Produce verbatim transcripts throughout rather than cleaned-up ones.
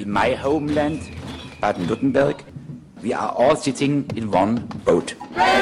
in my homeland, Baden-Württemberg, we are all sitting in one boat.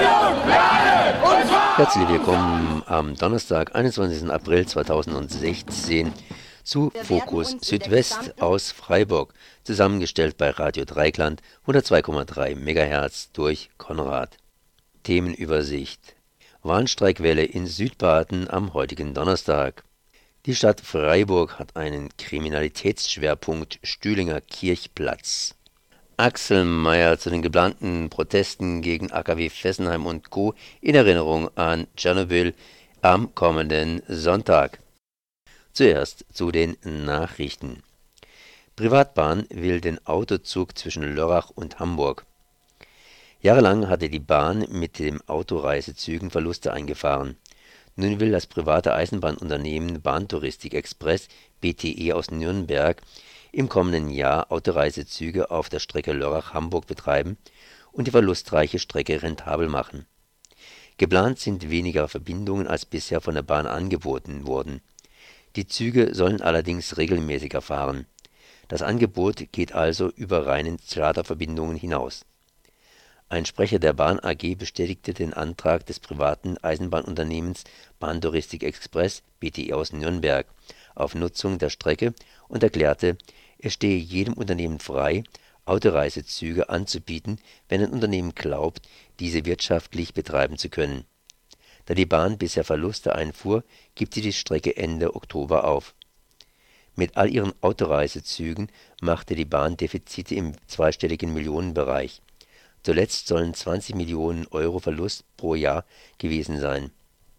Herzlich willkommen am Donnerstag, einundzwanzigsten April zweitausendsechzehn zu Fokus Südwest aus Freiburg, zusammengestellt bei Radio Dreikland, hundertzwei Komma drei Megahertz durch Konrad. Themenübersicht: Warnstreikwelle in Südbaden am heutigen Donnerstag. Die Stadt Freiburg hat einen Kriminalitätsschwerpunkt Stühlinger Kirchplatz. Axel Mayer zu den geplanten Protesten gegen A K W Fessenheim und Co. in Erinnerung an Tschernobyl am kommenden Sonntag. Zuerst zu den Nachrichten. Privatbahn will den Autozug zwischen Lörrach und Hamburg. Jahrelang hatte die Bahn mit den Autoreisezügen Verluste eingefahren. Nun will das private Eisenbahnunternehmen Bahntouristik Express B T E aus Nürnberg im kommenden Jahr Autoreisezüge auf der Strecke Lörrach-Hamburg betreiben und die verlustreiche Strecke rentabel machen. Geplant sind weniger Verbindungen, als bisher von der Bahn angeboten wurden. Die Züge sollen allerdings regelmäßiger fahren. Das Angebot geht also über reinen Charterverbindungen hinaus. Ein Sprecher der Bahn A G bestätigte den Antrag des privaten Eisenbahnunternehmens Bahntouristik Express B T E aus Nürnberg auf Nutzung der Strecke und erklärte, es stehe jedem Unternehmen frei, Autoreisezüge anzubieten, wenn ein Unternehmen glaubt, diese wirtschaftlich betreiben zu können. Da die Bahn bisher Verluste einfuhr, gibt sie die Strecke Ende Oktober auf. Mit all ihren Autoreisezügen machte die Bahn Defizite im zweistelligen Millionenbereich. Zuletzt sollen zwanzig Millionen Euro Verlust pro Jahr gewesen sein.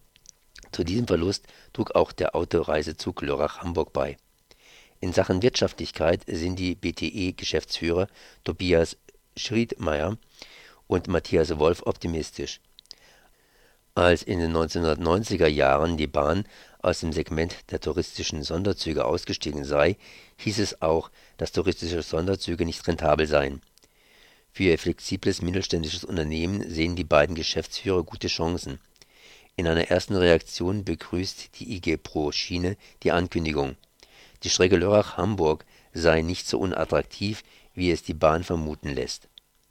Zu diesem Verlust trug auch der Autoreisezug Lörrach-Hamburg bei. In Sachen Wirtschaftlichkeit sind die B T E-Geschäftsführer Tobias Schriedmeier und Matthias Wolf optimistisch. Als in den neunzehnhundertneunziger Jahren die Bahn aus dem Segment der touristischen Sonderzüge ausgestiegen sei, hieß es auch, dass touristische Sonderzüge nicht rentabel seien. Für ihr flexibles mittelständisches Unternehmen sehen die beiden Geschäftsführer gute Chancen. In einer ersten Reaktion begrüßt die I G Pro Schiene die Ankündigung. Die Strecke Lörrach-Hamburg sei nicht so unattraktiv, wie es die Bahn vermuten lässt.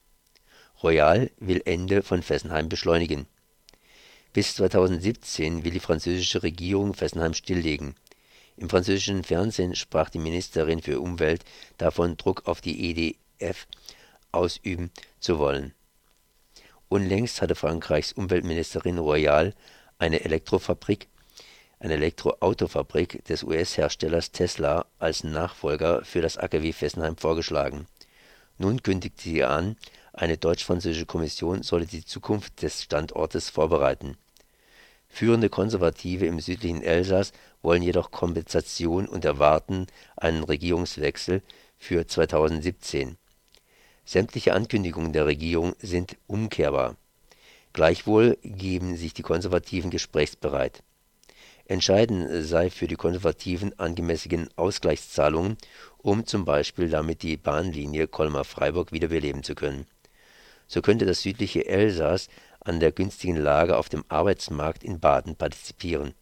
Royal will Ende von Fessenheim beschleunigen. Bis zweitausendsiebzehn will die französische Regierung Fessenheim stilllegen. Im französischen Fernsehen sprach die Ministerin für Umwelt davon, Druck auf die E D F ausüben zu wollen. Unlängst hatte Frankreichs Umweltministerin Royal eine Elektrofabrik, eine Elektroautofabrik des U S-Herstellers Tesla als Nachfolger für das A K W Fessenheim vorgeschlagen. Nun kündigt sie an, eine deutsch-französische Kommission solle die Zukunft des Standortes vorbereiten. Führende Konservative im südlichen Elsass wollen jedoch Kompensation und erwarten einen Regierungswechsel für zweitausendsiebzehn. Sämtliche Ankündigungen der Regierung sind umkehrbar. Gleichwohl geben sich die Konservativen gesprächsbereit. Entscheidend sei für die Konservativen angemessene Ausgleichszahlungen, um zum Beispiel damit die Bahnlinie Colmar-Freiburg wiederbeleben zu können. So könnte das südliche Elsass an der günstigen Lage auf dem Arbeitsmarkt in Baden partizipieren.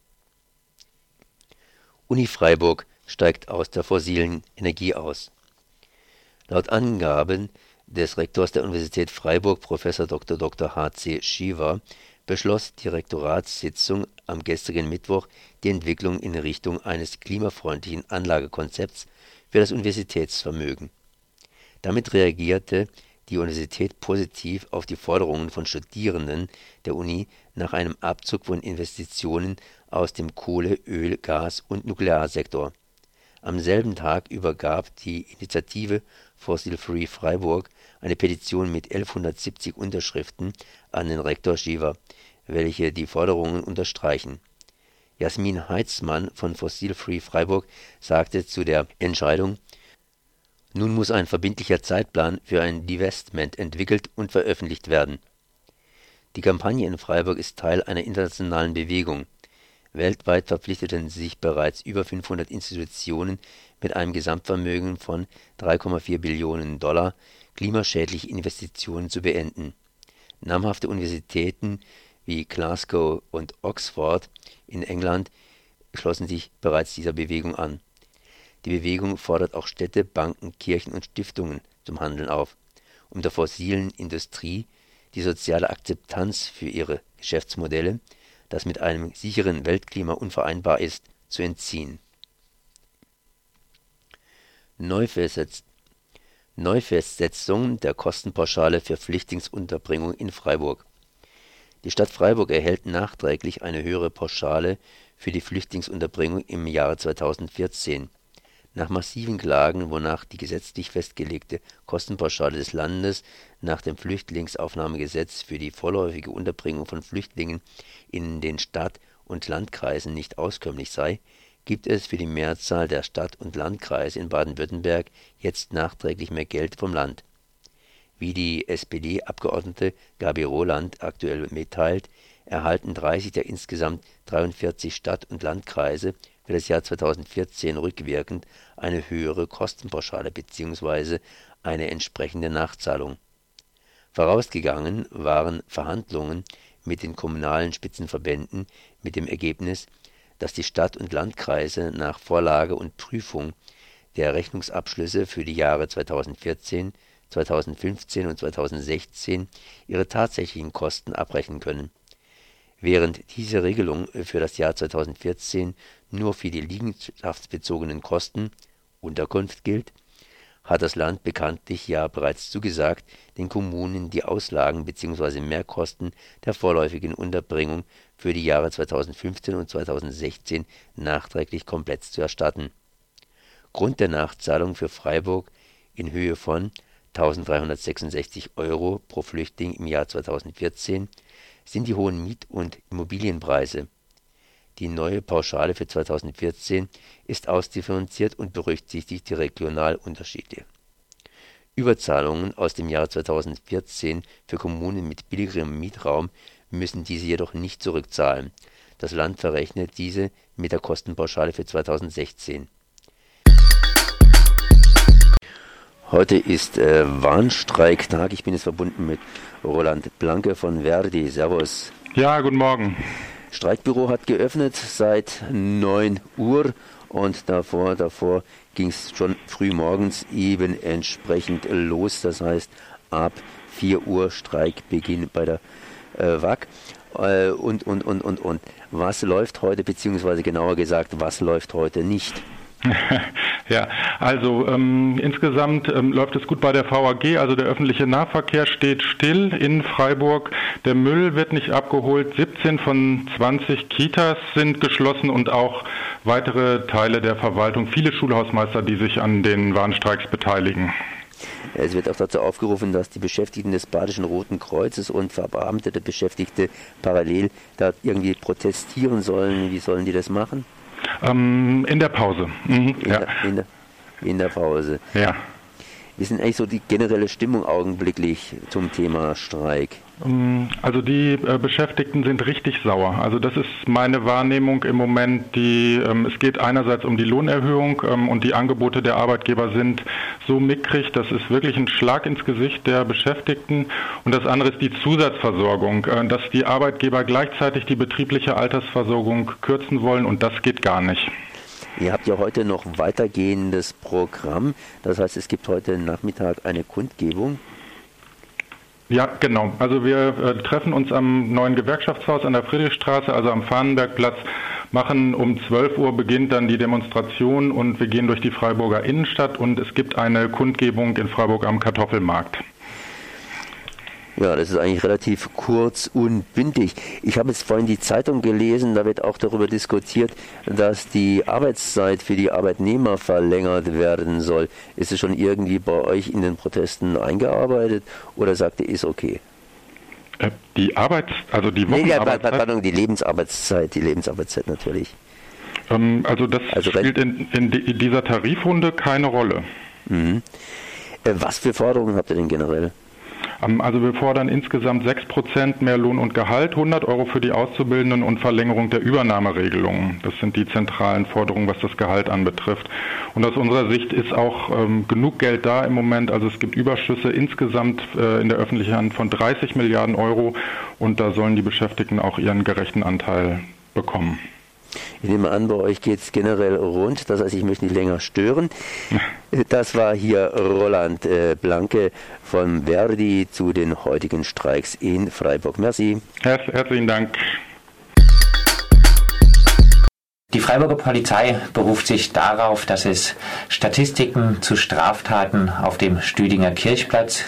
Uni Freiburg steigt aus der fossilen Energie aus. Laut Angaben des Rektors der Universität Freiburg, Professor Doktor Doktor H C Shiva, beschloss die Rektoratssitzung am gestrigen Mittwoch die Entwicklung in Richtung eines klimafreundlichen Anlagekonzepts für das Universitätsvermögen. Damit reagierte die Universität positiv auf die Forderungen von Studierenden der Uni nach einem Abzug von Investitionen aus dem Kohle-, Öl-, Gas- und Nuklearsektor. Am selben Tag übergab die Initiative Fossil Free Freiburg eine Petition mit elfhundertsiebzig Unterschriften an den Rektor Shiva, welche die Forderungen unterstreichen. Jasmin Heitzmann von Fossil Free Freiburg sagte zu der Entscheidung: Nun muss ein verbindlicher Zeitplan für ein Divestment entwickelt und veröffentlicht werden. Die Kampagne in Freiburg ist Teil einer internationalen Bewegung. Weltweit verpflichteten sich bereits über fünfhundert Institutionen mit einem Gesamtvermögen von drei Komma vier Billionen Dollar, klimaschädliche Investitionen zu beenden. Namhafte Universitäten wie Glasgow und Oxford in England schlossen sich bereits dieser Bewegung an. Die Bewegung fordert auch Städte, Banken, Kirchen und Stiftungen zum Handeln auf, um der fossilen Industrie die soziale Akzeptanz für ihre Geschäftsmodelle, das mit einem sicheren Weltklima unvereinbar ist, zu entziehen. Neufestsetz- Neufestsetzung der Kostenpauschale für Flüchtlingsunterbringung in Freiburg. Die Stadt Freiburg erhält nachträglich eine höhere Pauschale für die Flüchtlingsunterbringung im Jahre zweitausendvierzehn. Nach massiven Klagen, wonach die gesetzlich festgelegte Kostenpauschale des Landes nach dem Flüchtlingsaufnahmegesetz für die vorläufige Unterbringung von Flüchtlingen in den Stadt- und Landkreisen nicht auskömmlich sei, gibt es für die Mehrzahl der Stadt- und Landkreise in Baden-Württemberg jetzt nachträglich mehr Geld vom Land. Wie die S P D-Abgeordnete Gabi Roland aktuell mitteilt, erhalten dreißig der insgesamt dreiundvierzig Stadt- und Landkreise für das Jahr zweitausendvierzehn rückwirkend eine höhere Kostenpauschale bzw. eine entsprechende Nachzahlung. Vorausgegangen waren Verhandlungen mit den kommunalen Spitzenverbänden mit dem Ergebnis, dass die Stadt- und Landkreise nach Vorlage und Prüfung der Rechnungsabschlüsse für die Jahre zweitausendvierzehn, zweitausendfünfzehn und zweitausendsechzehn ihre tatsächlichen Kosten abrechnen können. Während diese Regelung für das Jahr zweitausendvierzehn nur für die liegenschaftsbezogenen Kosten Unterkunft gilt, hat das Land bekanntlich ja bereits zugesagt, den Kommunen die Auslagen bzw. Mehrkosten der vorläufigen Unterbringung für die Jahre zweitausendfünfzehn und zweitausendsechzehn nachträglich komplett zu erstatten. Grund der Nachzahlung für Freiburg in Höhe von eintausenddreihundertsechsundsechzig Euro pro Flüchtling im Jahr zweitausendvierzehn sind die hohen Miet- und Immobilienpreise. Die neue Pauschale für zweitausendvierzehn ist ausdifferenziert und berücksichtigt die Regionalunterschiede. Überzahlungen aus dem Jahr zweitausendvierzehn für Kommunen mit billigerem Mietraum müssen diese jedoch nicht zurückzahlen. Das Land verrechnet diese mit der Kostenpauschale für zweitausendsechzehn. Heute ist äh, Warnstreiktag. Ich bin jetzt verbunden mit Roland Blanke von Verdi. Servus. Ja, guten Morgen. Streikbüro hat geöffnet seit neun Uhr und davor, davor ging es schon früh morgens eben entsprechend los. Das heißt, ab vier Uhr Streikbeginn bei der äh, W A G. Äh, und, und, und, und, und. Was läuft heute, beziehungsweise genauer gesagt, was läuft heute nicht? Ja, also ähm, insgesamt ähm, läuft es gut bei der V A G, also der öffentliche Nahverkehr steht still in Freiburg, der Müll wird nicht abgeholt, siebzehn von zwanzig Kitas sind geschlossen und auch weitere Teile der Verwaltung, viele Schulhausmeister, die sich an den Warnstreiks beteiligen. Es wird auch dazu aufgerufen, dass die Beschäftigten des Badischen Roten Kreuzes und verbeamtete Beschäftigte parallel da irgendwie protestieren sollen. Wie sollen die das machen? Ähm, in der Pause. Mhm, in, ja. der, in, der, in der Pause. Ja. Wie ist denn eigentlich so die generelle Stimmung augenblicklich zum Thema Streik? Also die äh, Beschäftigten sind richtig sauer. Also das ist meine Wahrnehmung im Moment. Die, ähm, es geht einerseits um die Lohnerhöhung ähm, und die Angebote der Arbeitgeber sind so mickrig, das ist wirklich ein Schlag ins Gesicht der Beschäftigten. Und das andere ist die Zusatzversorgung, äh, dass die Arbeitgeber gleichzeitig die betriebliche Altersversorgung kürzen wollen und das geht gar nicht. Ihr habt ja heute noch weitergehendes Programm. Das heißt, es gibt heute Nachmittag eine Kundgebung. Ja, genau. Also wir äh, treffen uns am neuen Gewerkschaftshaus an der Friedrichstraße, also am Fahnenbergplatz, machen um zwölf Uhr beginnt dann die Demonstration und wir gehen durch die Freiburger Innenstadt und es gibt eine Kundgebung in Freiburg am Kartoffelmarkt. Ja, das ist eigentlich relativ kurz und bündig. Ich habe jetzt vorhin die Zeitung gelesen, da wird auch darüber diskutiert, dass die Arbeitszeit für die Arbeitnehmer verlängert werden soll. Ist es schon irgendwie bei euch in den Protesten eingearbeitet oder sagt ihr, ist okay? Die Arbeits-, also die Wochenarbeitszeit? Nee, pardon, die Lebensarbeitszeit, die Lebensarbeitszeit natürlich. Ähm, also das also spielt in, in, in dieser Tarifrunde keine Rolle. Mhm. Äh, was für Forderungen habt ihr denn generell? Also wir fordern insgesamt sechs Prozent mehr Lohn und Gehalt, hundert Euro für die Auszubildenden und Verlängerung der Übernahmeregelungen. Das sind die zentralen Forderungen, was das Gehalt anbetrifft. Und aus unserer Sicht ist auch ähm, genug Geld da im Moment. Also es gibt Überschüsse insgesamt äh, in der öffentlichen Hand von dreißig Milliarden Euro und da sollen die Beschäftigten auch ihren gerechten Anteil bekommen. Ich nehme an, bei euch geht es generell rund, das heißt, ich möchte nicht länger stören. Das war hier Roland äh, Blanke von Verdi zu den heutigen Streiks in Freiburg. Merci. Herz, herzlichen Dank. Die Freiburger Polizei beruft sich darauf, dass es Statistiken zu Straftaten auf dem Stüdinger Kirchplatz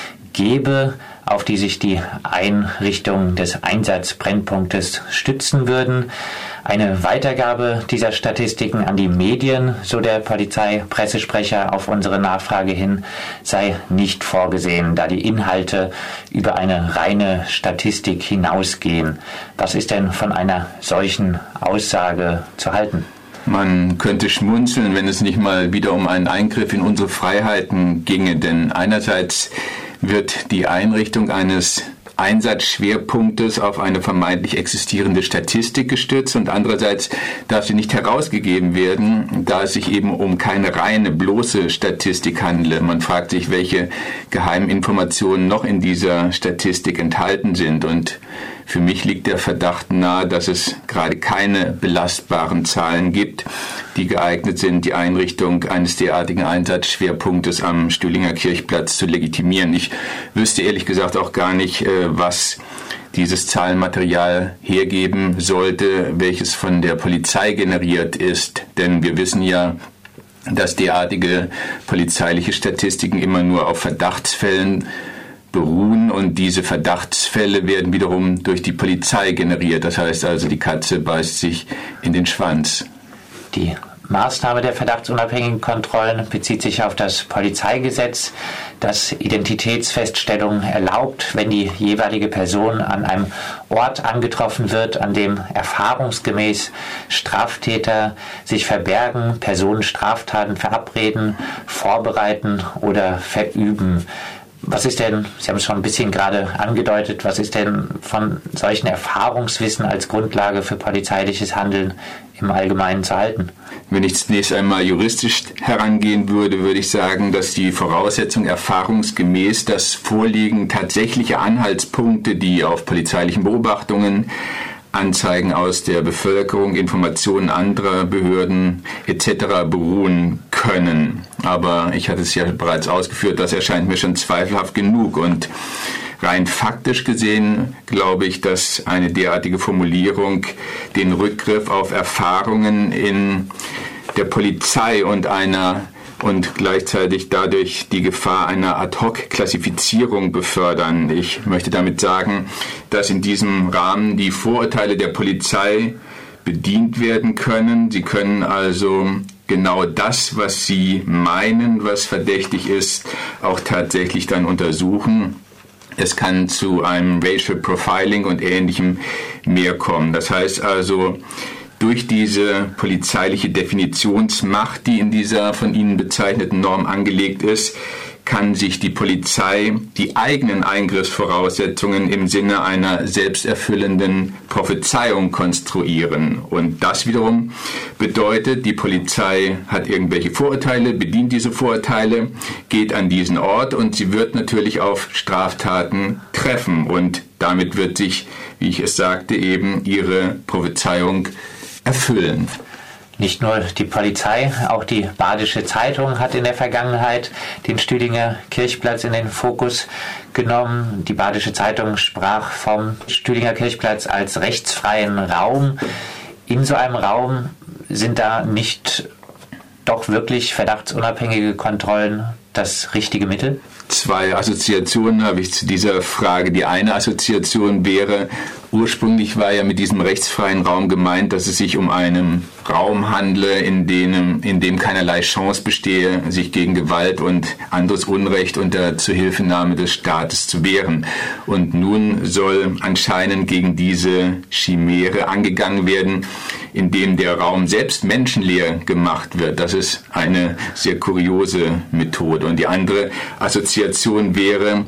gebe, auf die sich die Einrichtungen des Einsatzbrennpunktes stützen würden. Eine Weitergabe dieser Statistiken an die Medien, so der Polizeipressesprecher auf unsere Nachfrage hin, sei nicht vorgesehen, da die Inhalte über eine reine Statistik hinausgehen. Was ist denn von einer solchen Aussage zu halten? Man könnte schmunzeln, wenn es nicht mal wieder um einen Eingriff in unsere Freiheiten ginge, denn einerseits wird die Einrichtung eines Einsatzschwerpunktes auf eine vermeintlich existierende Statistik gestützt und andererseits darf sie nicht herausgegeben werden, da es sich eben um keine reine, bloße Statistik handele. Man fragt sich, welche geheimen Informationen noch in dieser Statistik enthalten sind, und für mich liegt der Verdacht nahe, dass es gerade keine belastbaren Zahlen gibt, die geeignet sind, die Einrichtung eines derartigen Einsatzschwerpunktes am Stühlinger Kirchplatz zu legitimieren. Ich wüsste ehrlich gesagt auch gar nicht, was dieses Zahlenmaterial hergeben sollte, welches von der Polizei generiert ist. Denn wir wissen ja, dass derartige polizeiliche Statistiken immer nur auf Verdachtsfällen beruhen, und diese Verdachtsfälle werden wiederum durch die Polizei generiert. Das heißt also, die Katze beißt sich in den Schwanz. Die Maßnahme der verdachtsunabhängigen Kontrollen bezieht sich auf das Polizeigesetz, das Identitätsfeststellungen erlaubt, wenn die jeweilige Person an einem Ort angetroffen wird, an dem erfahrungsgemäß Straftäter sich verbergen, Personen Straftaten verabreden, vorbereiten oder verüben. Was ist denn, Sie haben es schon ein bisschen gerade angedeutet, was ist denn von solchen Erfahrungswissen als Grundlage für polizeiliches Handeln im Allgemeinen zu halten? Wenn ich zunächst einmal juristisch herangehen würde, würde ich sagen, dass die Voraussetzung erfahrungsgemäß das Vorliegen tatsächlicher Anhaltspunkte, die auf polizeilichen Beobachtungen, Anzeigen aus der Bevölkerung, Informationen anderer Behörden et cetera beruhen können. Aber ich hatte es ja bereits ausgeführt, das erscheint mir schon zweifelhaft genug, und rein faktisch gesehen glaube ich, dass eine derartige Formulierung den Rückgriff auf Erfahrungen in der Polizei und einer und gleichzeitig dadurch die Gefahr einer Ad-hoc-Klassifizierung befördern. Ich möchte damit sagen, dass in diesem Rahmen die Vorurteile der Polizei bedient werden können. Sie können also genau das, was sie meinen, was verdächtig ist, auch tatsächlich dann untersuchen. Es kann zu einem Racial Profiling und Ähnlichem mehr kommen. Das heißt also, durch diese polizeiliche Definitionsmacht, die in dieser von Ihnen bezeichneten Norm angelegt ist, kann sich die Polizei die eigenen Eingriffsvoraussetzungen im Sinne einer selbsterfüllenden Prophezeiung konstruieren. Und das wiederum bedeutet, die Polizei hat irgendwelche Vorurteile, bedient diese Vorurteile, geht an diesen Ort und sie wird natürlich auf Straftaten treffen. Und damit wird sich, wie ich es sagte, eben ihre Prophezeiung erfüllen. Nicht nur die Polizei, auch die Badische Zeitung hat in der Vergangenheit den Stühlinger Kirchplatz in den Fokus genommen. Die Badische Zeitung sprach vom Stühlinger Kirchplatz als rechtsfreien Raum. In so einem Raum sind da nicht doch wirklich verdachtsunabhängige Kontrollen das richtige Mittel? Zwei Assoziationen habe ich zu dieser Frage. Die eine Assoziation wäre, ursprünglich war ja mit diesem rechtsfreien Raum gemeint, dass es sich um einen Raum handle, in dem, in dem keinerlei Chance bestehe, sich gegen Gewalt und anderes Unrecht unter Zuhilfenahme des Staates zu wehren. Und nun soll anscheinend gegen diese Chimäre angegangen werden, indem der Raum selbst menschenleer gemacht wird. Das ist eine sehr kuriose Methode. Und die andere Assoziation wäre,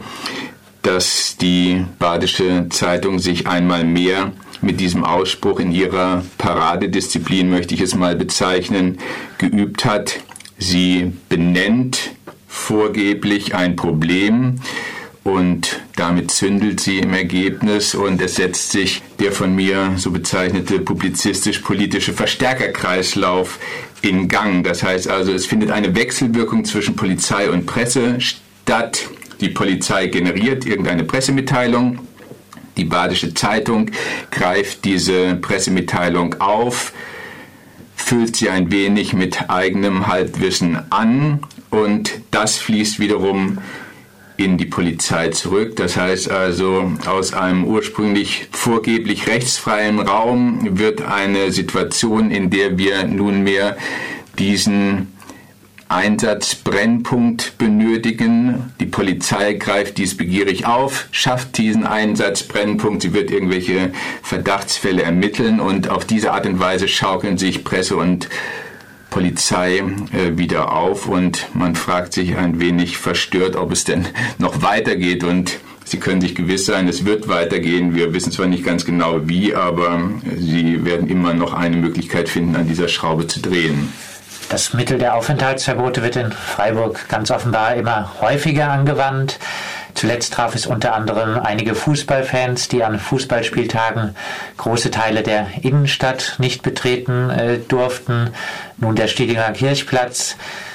dass die Badische Zeitung sich einmal mehr mit diesem Ausspruch in ihrer Paradedisziplin, möchte ich es mal bezeichnen, geübt hat. Sie benennt vorgeblich ein Problem und damit zündelt sie im Ergebnis und es setzt sich der von mir so bezeichnete publizistisch-politische Verstärkerkreislauf in Gang. Das heißt also, es findet eine Wechselwirkung zwischen Polizei und Presse statt. Die Polizei generiert irgendeine Pressemitteilung. Die Badische Zeitung greift diese Pressemitteilung auf, füllt sie ein wenig mit eigenem Halbwissen an und das fließt wiederum in die Polizei zurück. Das heißt also, aus einem ursprünglich vorgeblich rechtsfreien Raum wird eine Situation, in der wir nunmehr diesen Einsatzbrennpunkt benötigen. Die Polizei greift dies begierig auf, schafft diesen Einsatzbrennpunkt, sie wird irgendwelche Verdachtsfälle ermitteln und auf diese Art und Weise schaukeln sich Presse und Polizei äh, wieder auf und man fragt sich ein wenig verstört, ob es denn noch weitergeht und Sie können sich gewiss sein, es wird weitergehen. Wir wissen zwar nicht ganz genau wie, aber Sie werden immer noch eine Möglichkeit finden, an dieser Schraube zu drehen. Das Mittel der Aufenthaltsverbote wird in Freiburg ganz offenbar immer häufiger angewandt. Zuletzt traf es unter anderem einige Fußballfans, die an Fußballspieltagen große Teile der Innenstadt nicht betreten äh, durften. Nun der Stüdinger Kirchplatz.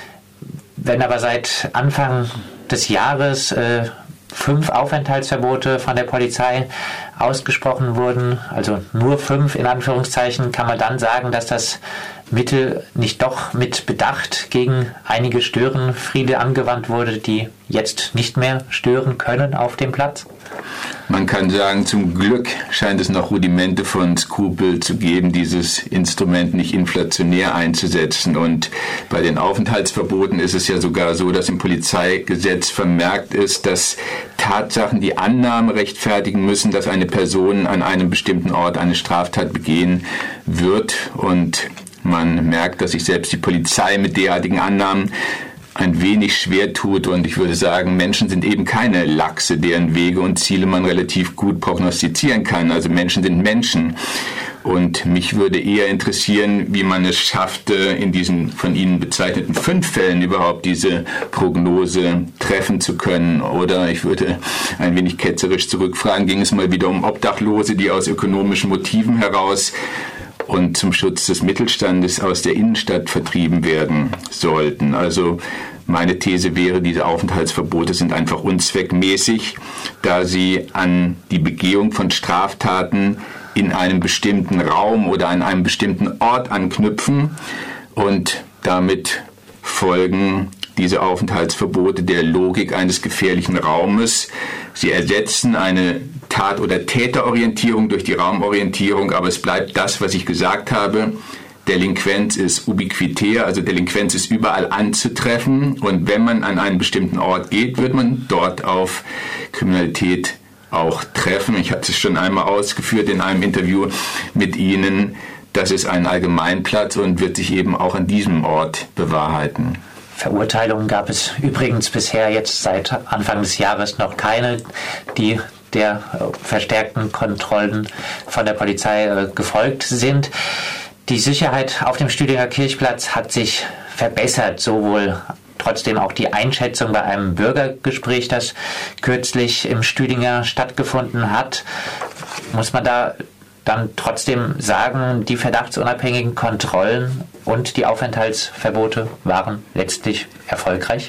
Wenn aber seit Anfang des Jahres äh, fünf Aufenthaltsverbote von der Polizei ausgesprochen wurden, also nur fünf in Anführungszeichen, kann man dann sagen, dass das Mittel nicht doch mit Bedacht gegen einige Störenfriede angewandt wurde, die jetzt nicht mehr stören können auf dem Platz? Man kann sagen, zum Glück scheint es noch Rudimente von Skrupel zu geben, dieses Instrument nicht inflationär einzusetzen. Und bei den Aufenthaltsverboten ist es ja sogar so, dass im Polizeigesetz vermerkt ist, dass Tatsachen die Annahme rechtfertigen müssen, dass eine Person an einem bestimmten Ort eine Straftat begehen wird. Und man merkt, dass sich selbst die Polizei mit derartigen Annahmen ein wenig schwer tut und ich würde sagen, Menschen sind eben keine Lachse, deren Wege und Ziele man relativ gut prognostizieren kann. Also Menschen sind Menschen und mich würde eher interessieren, wie man es schaffte, in diesen von Ihnen bezeichneten fünf Fällen überhaupt diese Prognose treffen zu können. Oder ich würde ein wenig ketzerisch zurückfragen, ging es mal wieder um Obdachlose, die aus ökonomischen Motiven heraus und zum Schutz des Mittelstandes aus der Innenstadt vertrieben werden sollten. Also meine These wäre, diese Aufenthaltsverbote sind einfach unzweckmäßig, da sie an die Begehung von Straftaten in einem bestimmten Raum oder an einem bestimmten Ort anknüpfen und damit folgen diese Aufenthaltsverbote der Logik eines gefährlichen Raumes. Sie ersetzen eine Tat- oder Täterorientierung durch die Raumorientierung, aber es bleibt das, was ich gesagt habe. Delinquenz ist ubiquitär, also Delinquenz ist überall anzutreffen und wenn man an einen bestimmten Ort geht, wird man dort auf Kriminalität auch treffen. Ich hatte es schon einmal ausgeführt in einem Interview mit Ihnen. Das ist ein Allgemeinplatz und wird sich eben auch an diesem Ort bewahrheiten. Verurteilungen gab es übrigens bisher jetzt seit Anfang des Jahres noch keine, die der verstärkten Kontrollen von der Polizei gefolgt sind. Die Sicherheit auf dem Stüdinger Kirchplatz hat sich verbessert, sowohl trotzdem auch die Einschätzung bei einem Bürgergespräch, das kürzlich im Stüdinger stattgefunden hat. Muss man da dann trotzdem sagen, die verdachtsunabhängigen Kontrollen und die Aufenthaltsverbote waren letztlich erfolgreich?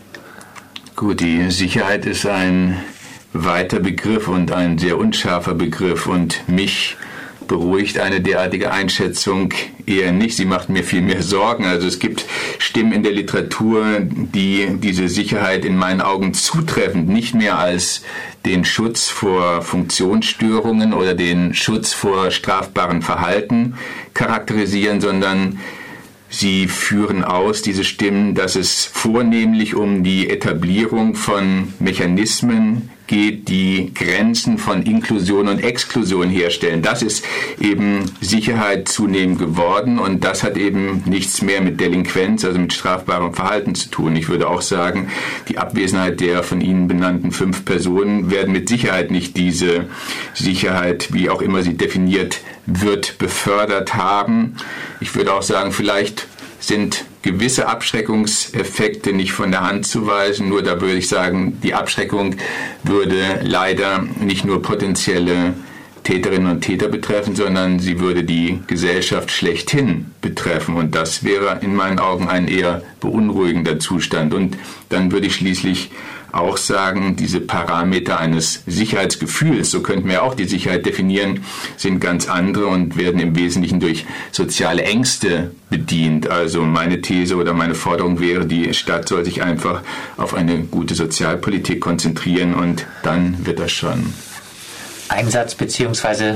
Gut, die Sicherheit ist ein weiter Begriff und ein sehr unscharfer Begriff und mich beruhigt eine derartige Einschätzung eher nicht. Sie macht mir viel mehr Sorgen. Also es gibt Stimmen in der Literatur, die diese Sicherheit in meinen Augen zutreffend nicht mehr als den Schutz vor Funktionsstörungen oder den Schutz vor strafbarem Verhalten charakterisieren, sondern sie führen aus, diese Stimmen, dass es vornehmlich um die Etablierung von Mechanismen geht, die Grenzen von Inklusion und Exklusion herstellen. Das ist eben Sicherheit zunehmend geworden und das hat eben nichts mehr mit Delinquenz, also mit strafbarem Verhalten zu tun. Ich würde auch sagen, die Abwesenheit der von Ihnen benannten fünf Personen werden mit Sicherheit nicht diese Sicherheit, wie auch immer sie definiert wird, befördert haben. Ich würde auch sagen, vielleicht sind gewisse Abschreckungseffekte nicht von der Hand zu weisen. Nur da würde ich sagen, die Abschreckung würde leider nicht nur potenzielle Täterinnen und Täter betreffen, sondern sie würde die Gesellschaft schlechthin betreffen. Und das wäre in meinen Augen ein eher beunruhigender Zustand. Und dann würde ich schließlich auch sagen, diese Parameter eines Sicherheitsgefühls, so könnten wir auch die Sicherheit definieren, sind ganz andere und werden im Wesentlichen durch soziale Ängste bedient. Also meine These oder meine Forderung wäre, die Stadt soll sich einfach auf eine gute Sozialpolitik konzentrieren und dann wird das schon. Einsatz- bzw.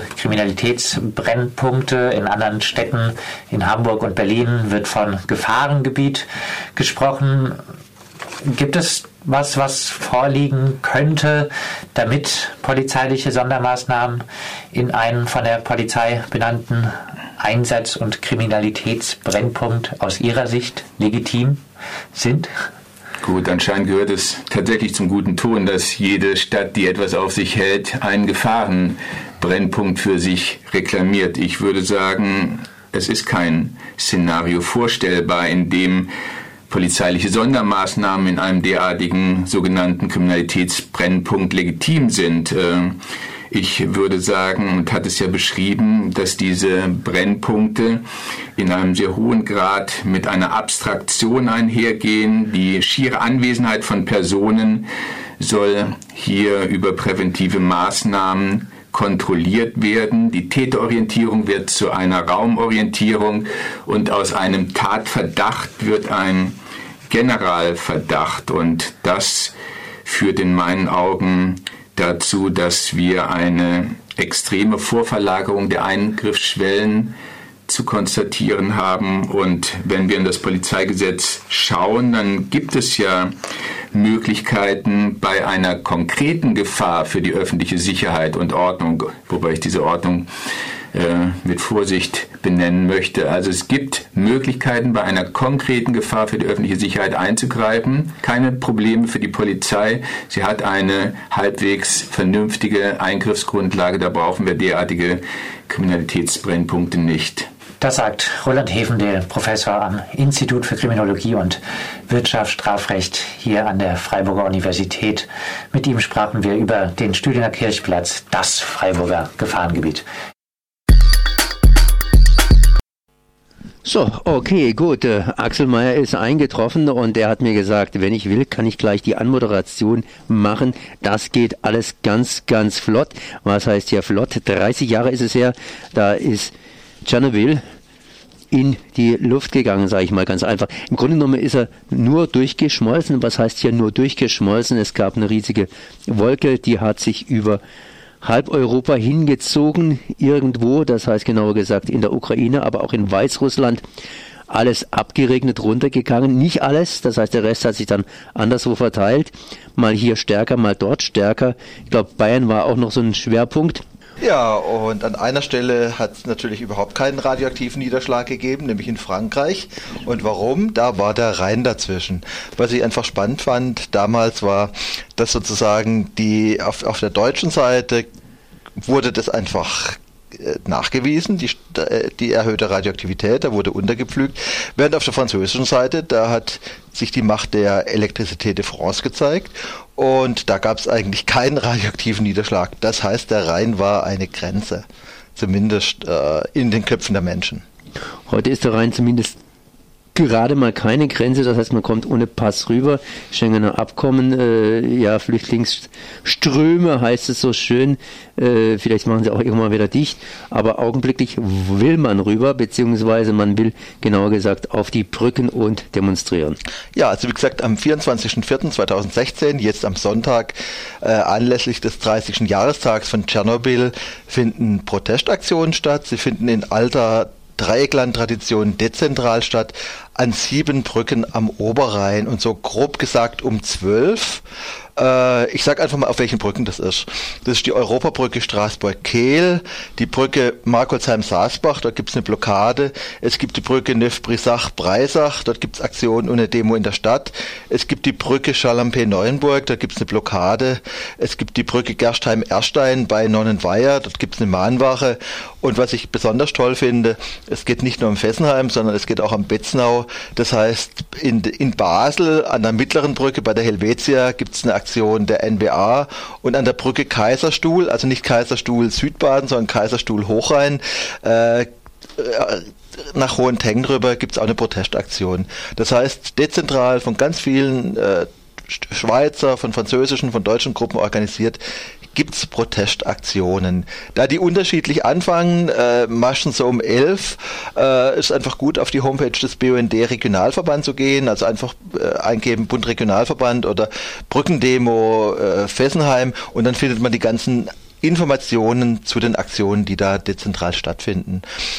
Kriminalitätsbrennpunkte in anderen Städten, in Hamburg und Berlin wird von Gefahrengebiet gesprochen. Gibt es was, was vorliegen könnte, damit polizeiliche Sondermaßnahmen in einen von der Polizei benannten Einsatz- und Kriminalitätsbrennpunkt aus Ihrer Sicht legitim sind? Gut, anscheinend gehört es tatsächlich zum guten Ton, dass jede Stadt, die etwas auf sich hält, einen Gefahrenbrennpunkt für sich reklamiert. Ich würde sagen, es ist kein Szenario vorstellbar, in dem polizeiliche Sondermaßnahmen in einem derartigen sogenannten Kriminalitätsbrennpunkt legitim sind. Ich würde sagen, und hat es ja beschrieben, dass diese Brennpunkte in einem sehr hohen Grad mit einer Abstraktion einhergehen. Die schiere Anwesenheit von Personen soll hier über präventive Maßnahmen kontrolliert werden. Die Täterorientierung wird zu einer Raumorientierung und aus einem Tatverdacht wird ein Generalverdacht. Und das führt in meinen Augen dazu, dass wir eine extreme Vorverlagerung der Eingriffsschwellen zu konstatieren haben. Und wenn wir in das Polizeigesetz schauen, dann gibt es ja Möglichkeiten bei einer konkreten Gefahr für die öffentliche Sicherheit und Ordnung, wobei ich diese Ordnung äh, mit Vorsicht benennen möchte. Also es gibt Möglichkeiten, bei einer konkreten Gefahr für die öffentliche Sicherheit einzugreifen. Keine Probleme für die Polizei. Sie hat eine halbwegs vernünftige Eingriffsgrundlage. Da brauchen wir derartige Kriminalitätsbrennpunkte nicht. Das sagt Roland Hefendel, Professor am Institut für Kriminologie und Wirtschaftsstrafrecht hier an der Freiburger Universität. Mit ihm sprachen wir über den Stühlinger Kirchplatz, das Freiburger Gefahrengebiet. So, okay, gut. Äh, Axel Mayer ist eingetroffen und er hat mir gesagt, wenn ich will, kann ich gleich die Anmoderation machen. Das geht alles ganz, ganz flott. Was heißt hier flott? dreißig Jahre ist es her, da ist Tschernobyl in die Luft gegangen, sage ich mal ganz einfach. Im Grunde genommen ist er nur durchgeschmolzen. Was heißt hier nur durchgeschmolzen? Es gab eine riesige Wolke, die hat sich über halb Europa hingezogen, irgendwo, das heißt genauer gesagt in der Ukraine, aber auch in Weißrussland, alles abgeregnet runtergegangen. Nicht alles, das heißt der Rest hat sich dann anderswo verteilt, mal hier stärker, mal dort stärker. Ich glaube, Bayern war auch noch so ein Schwerpunkt. Ja, und an einer Stelle hat es natürlich überhaupt keinen radioaktiven Niederschlag gegeben, nämlich in Frankreich. Und warum? Da war der Rhein dazwischen. Was ich einfach spannend fand damals war, dass sozusagen die auf, auf der deutschen Seite wurde das einfach nachgewiesen, die, die erhöhte Radioaktivität, da wurde untergepflügt, während auf der französischen Seite, da hat sich die Macht der Elektrizität de France gezeigt und da gab es eigentlich keinen radioaktiven Niederschlag. Das heißt, der Rhein war eine Grenze, zumindest äh, in den Köpfen der Menschen. Heute ist der Rhein zumindest gerade mal keine Grenze, das heißt, man kommt ohne Pass rüber. Schengener Abkommen, äh, ja, Flüchtlingsströme heißt es so schön. Äh, vielleicht machen sie auch irgendwann wieder dicht, aber augenblicklich will man rüber, beziehungsweise man will, genauer gesagt, auf die Brücken und demonstrieren. Ja, also wie gesagt, am vierundzwanzigsten vierten zweitausendsechzehn, jetzt am Sonntag, äh, anlässlich des dreißigsten Jahrestags von Tschernobyl, finden Protestaktionen statt. Sie finden in alter Dreieckland-Tradition dezentral statt, an sieben Brücken am Oberrhein und so grob gesagt um zwölf. Äh, ich sage einfach mal, auf welchen Brücken das ist. Das ist die Europabrücke Straßburg-Kehl, die Brücke Markolsheim-Saasbach, dort gibt es eine Blockade. Es gibt die Brücke Neuf-Brisach-Breisach, dort gibt es Aktionen und eine Demo in der Stadt. Es gibt die Brücke Chalampé-Neuenburg, dort gibt es eine Blockade. Es gibt die Brücke Gerstheim-Erstein bei Nonnenweier, dort gibt es eine Mahnwache. Und was ich besonders toll finde, es geht nicht nur um Fessenheim, sondern es geht auch am Betznau. Demo. Das heißt, in, in Basel an der Mittleren Brücke bei der Helvetia gibt es eine Aktion der N B A und an der Brücke Kaiserstuhl, also nicht Kaiserstuhl Südbaden, sondern Kaiserstuhl Hochrhein, äh, nach Hohentengen rüber gibt es auch eine Protestaktion. Das heißt, dezentral von ganz vielen äh, Schweizer, von französischen, von deutschen Gruppen organisiert, gibt es Protestaktionen. Da die unterschiedlich anfangen, äh, Maschen so um elf, äh, ist einfach gut, auf die Homepage des B U N D Regionalverband zu gehen, also einfach äh, eingeben Bund Regionalverband oder Brückendemo äh, Fessenheim und dann findet man die ganzen Informationen zu den Aktionen, die da dezentral stattfinden.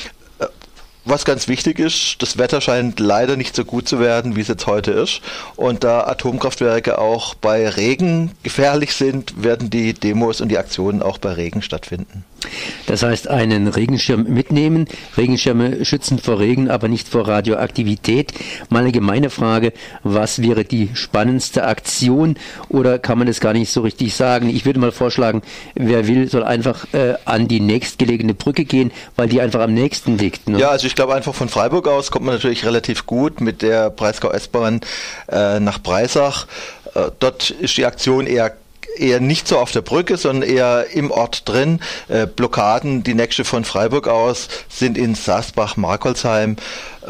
Was ganz wichtig ist, das Wetter scheint leider nicht so gut zu werden, wie es jetzt heute ist. Und da Atomkraftwerke auch bei Regen gefährlich sind, werden die Demos und die Aktionen auch bei Regen stattfinden. Das heißt, einen Regenschirm mitnehmen. Regenschirme schützen vor Regen, aber nicht vor Radioaktivität. Mal eine gemeine Frage, was wäre die spannendste Aktion oder kann man das gar nicht so richtig sagen? Ich würde mal vorschlagen, wer will, soll einfach äh, an die nächstgelegene Brücke gehen, weil die einfach am nächsten liegt. Ne? Ja, also ich glaube einfach von Freiburg aus kommt man natürlich relativ gut mit der Breisgau-S-Bahn äh, nach Breisach. Äh, dort ist die Aktion eher eher nicht so auf der Brücke, sondern eher im Ort drin. Äh, Blockaden, die nächste von Freiburg aus, sind in Saasbach, Markolsheim. Äh,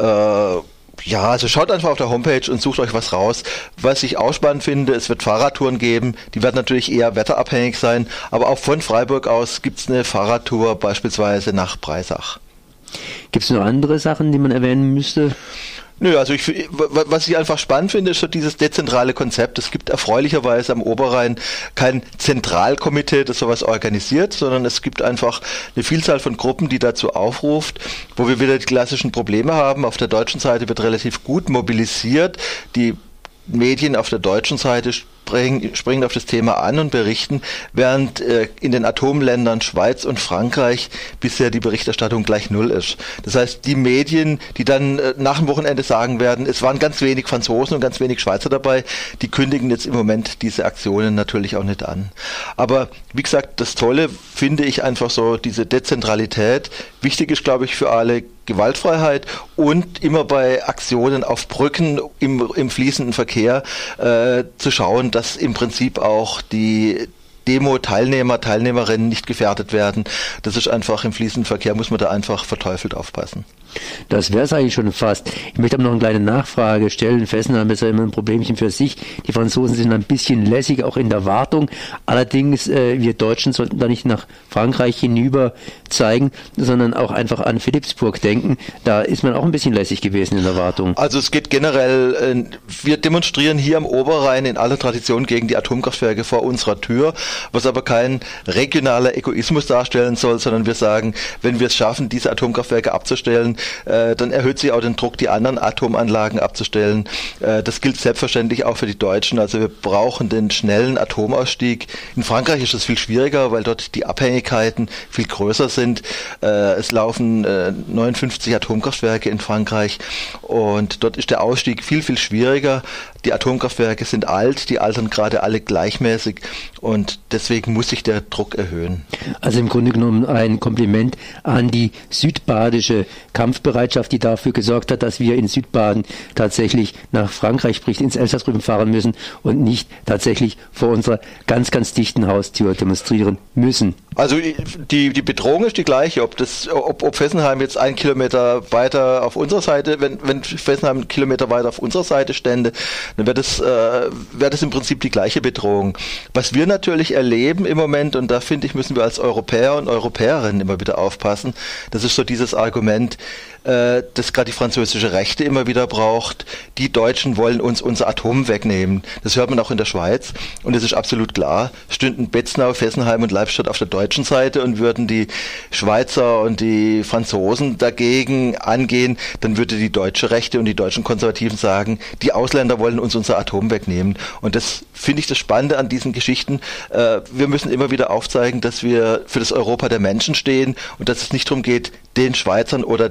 ja, also schaut einfach auf der Homepage und sucht euch was raus. Was ich auch spannend finde, es wird Fahrradtouren geben. Die werden natürlich eher wetterabhängig sein, aber auch von Freiburg aus gibt es eine Fahrradtour beispielsweise nach Breisach. Gibt es noch andere Sachen, die man erwähnen müsste? Nö, also ich, was ich einfach spannend finde, ist so dieses dezentrale Konzept. Es gibt erfreulicherweise am Oberrhein kein Zentralkomitee, das sowas organisiert, sondern es gibt einfach eine Vielzahl von Gruppen, die dazu aufruft, wo wir wieder die klassischen Probleme haben. Auf der deutschen Seite wird relativ gut mobilisiert. Die Medien auf der deutschen Seite springen, springen auf das Thema an und berichten, während äh, in den Atomländern Schweiz und Frankreich bisher die Berichterstattung gleich null ist. Das heißt, die Medien, die dann äh, nach dem Wochenende sagen werden, es waren ganz wenig Franzosen und ganz wenig Schweizer dabei, die kündigen jetzt im Moment diese Aktionen natürlich auch nicht an. Aber wie gesagt, das Tolle finde ich einfach so, diese Dezentralität. Wichtig ist, glaube ich, für alle Gewaltfreiheit und immer bei Aktionen auf Brücken im, im fließenden Verkehr äh, zu schauen, dass im Prinzip auch die Demo-Teilnehmer, Teilnehmerinnen nicht gefährdet werden. Das ist einfach im fließenden Verkehr, muss man da einfach verteufelt aufpassen. Das wäre es eigentlich schon fast. Ich möchte aber noch eine kleine Nachfrage stellen. Fessenheim ist ja immer ein Problemchen für sich. Die Franzosen sind ein bisschen lässig, auch in der Wartung. Allerdings, äh, wir Deutschen sollten da nicht nach Frankreich hinüber zeigen, sondern auch einfach an Philippsburg denken. Da ist man auch ein bisschen lässig gewesen in der Wartung. Also es geht generell, äh, wir demonstrieren hier am Oberrhein in aller Tradition gegen die Atomkraftwerke vor unserer Tür, was aber kein regionaler Egoismus darstellen soll, sondern wir sagen, wenn wir es schaffen, diese Atomkraftwerke abzustellen, dann erhöht sich auch den Druck, die anderen Atomanlagen abzustellen. Das gilt selbstverständlich auch für die Deutschen. Also wir brauchen den schnellen Atomausstieg. In Frankreich ist es viel schwieriger, weil dort die Abhängigkeiten viel größer sind. Es laufen neunundfünfzig Atomkraftwerke in Frankreich und dort ist der Ausstieg viel, viel schwieriger. Die Atomkraftwerke sind alt, die altern gerade alle gleichmäßig und deswegen muss sich der Druck erhöhen. Also im Grunde genommen ein Kompliment an die südbadische Kampfbereitschaft, die dafür gesorgt hat, dass wir in Südbaden tatsächlich nach Frankreich, sprich ins Elsass rüber fahren müssen und nicht tatsächlich vor unserer ganz, ganz dichten Haustür demonstrieren müssen. Also die, die Bedrohung ist die gleiche, ob das, ob, ob Fessenheim jetzt einen Kilometer weiter auf unserer Seite, wenn, wenn Fessenheim einen Kilometer weiter auf unserer Seite stände, dann wäre das, äh, wäre das im Prinzip die gleiche Bedrohung. Was wir natürlich erleben im Moment, und da finde ich, müssen wir als Europäer und Europäerinnen immer wieder aufpassen, das ist so dieses Argument, äh, das gerade die französische Rechte immer wieder braucht, die Deutschen wollen uns unser Atom wegnehmen. Das hört man auch in der Schweiz und es ist absolut klar, stünden Betznau, Fessenheim und Leibstadt auf der deutschen Seite und würden die Schweizer und die Franzosen dagegen angehen, dann würde die deutsche Rechte und die deutschen Konservativen sagen, die Ausländer wollen uns unser Atom wegnehmen. Und das finde ich das Spannende an diesen Geschichten. Äh, wir müssen immer wieder aufzeigen, dass wir für das Europa der Menschen stehen und dass es nicht darum geht, den Schweizern oder den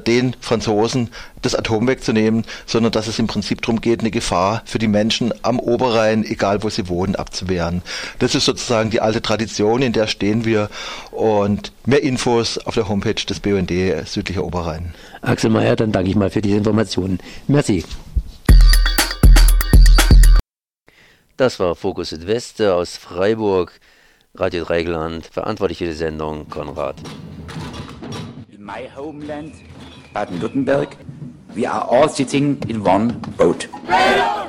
Franzosen das Atom wegzunehmen, sondern dass es im Prinzip darum geht, eine Gefahr für die Menschen am Oberrhein, egal wo sie wohnen, abzuwehren. Das ist sozusagen die alte Tradition, in der stehen wir, und mehr Infos auf der Homepage des B U N D Südlicher Oberrhein. Axel Mayer, dann danke ich mal für diese Informationen. Merci. Das war Fokus Südwest aus Freiburg, Radio Dreieckland, verantwortlich für die Sendung Konrad. In my homeland, Baden-Württemberg, we are all sitting in one boat.